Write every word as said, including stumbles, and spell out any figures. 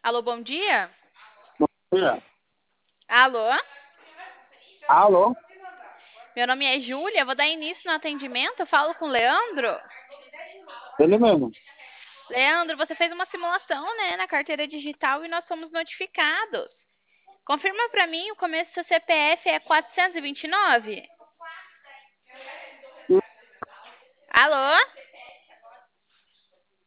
Alô, bom dia? Dia. Alô? Alô? Meu nome é Júlia, vou dar início no atendimento. Eu falo com o Leandro. Ele mesmo. Leandro, você fez uma simulação, né, na carteira digital e nós fomos notificados. Confirma para mim, o começo do seu C P F é quatrocentos e vinte e nove? Alô?